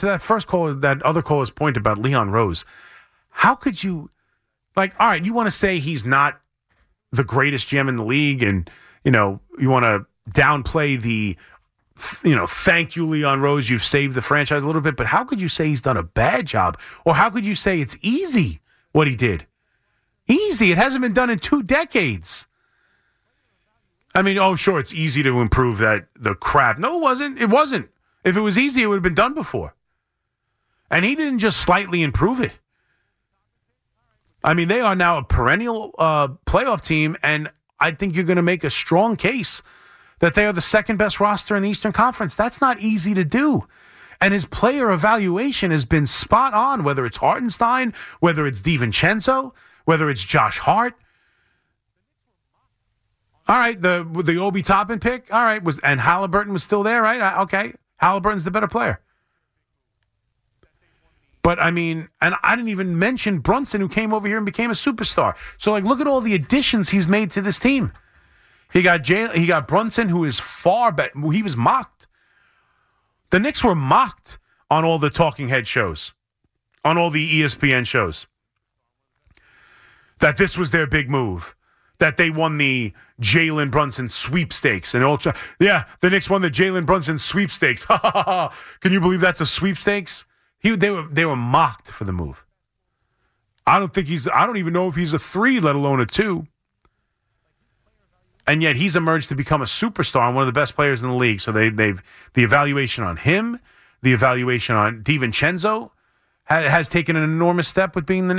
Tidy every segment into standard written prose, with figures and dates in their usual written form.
that first call, that other caller's point about Leon Rose, how could you, like, all right, you want to say he's not the greatest GM in the league, and, you want to downplay the, thank you, Leon Rose, you've saved the franchise a little bit, but how could you say he's done a bad job? Or how could you say it's easy what he did? Easy. It hasn't been done in 2 decades. I mean, sure, it's easy to improve the crap. No, it wasn't. It wasn't. If it was easy, it would have been done before. And he didn't just slightly improve it. I mean, they are now a perennial playoff team, and I think you're going to make a strong case that they are the second best roster in the Eastern Conference. That's not easy to do. And his player evaluation has been spot on, whether it's Hartenstein, whether it's DiVincenzo, whether it's Josh Hart. All right, the Obi Toppin pick, all right, and Halliburton was still there, right? Okay, Halliburton's the better player. But, I mean, and I didn't even mention Brunson, who came over here and became a superstar. So, look at all the additions he's made to this team. He got Brunson, who is far better. He was mocked. The Knicks were mocked on all the talking head shows, on all the ESPN shows, that this was their big move, that they won the Jalen Brunson sweepstakes. And the Knicks won the Jalen Brunson sweepstakes. Can you believe that's a sweepstakes? They were mocked for the move. I don't even know if he's a 3, let alone a 2. And yet he's emerged to become a superstar and one of the best players in the league. So they've the evaluation on him, the evaluation on DiVincenzo has taken an enormous step with being with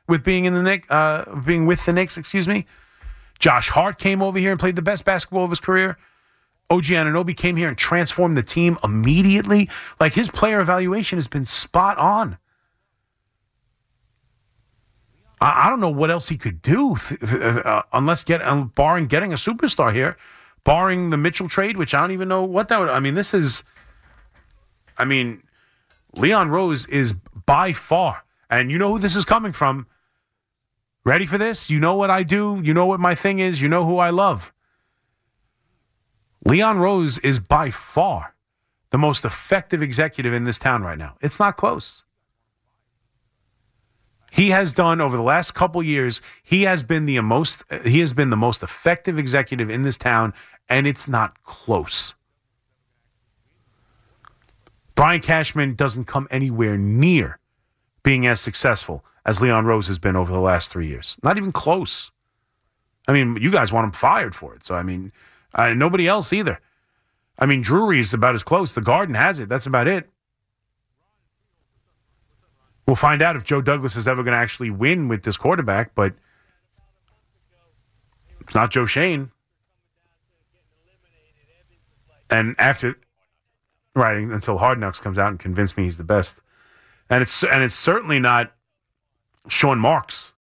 the Knicks, excuse me. Josh Hart came over here and played the best basketball of his career. OG Anunoby came here and transformed the team immediately. His player evaluation has been spot on. I don't know what else he could do barring getting a superstar here, barring the Mitchell trade, which I don't even know what that would. Leon Rose is by far, and you know who this is coming from. Ready for this? You know what I do. You know what my thing is. You know who I love. Leon Rose is by far the most effective executive in this town right now. It's not close. He has done over the last couple years. He has been the most effective executive in this town, and it's not close. Brian Cashman doesn't come anywhere near being as successful as Leon Rose has been over the last 3 years. Not even close. You guys want him fired for it. So, nobody else either. Drury is about as close. The Garden has it. That's about it. We'll find out if Joe Douglas is ever going to actually win with this quarterback, but it's not Joe Shane. And until Hard Knocks comes out and convinces me he's the best. And it's certainly not Sean Marks.